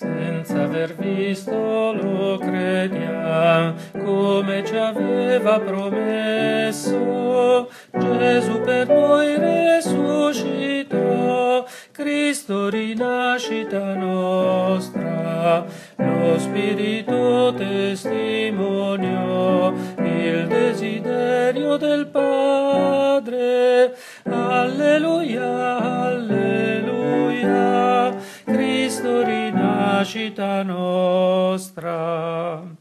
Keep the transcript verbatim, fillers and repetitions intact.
senza aver visto lo crediamo, come ci aveva promesso. Gesù per noi resuscitò, Cristo rinascita nostra, lo Spirito testimoniò il desiderio del Padre. Alleluia, alleluia, Cristo rinascita nostra.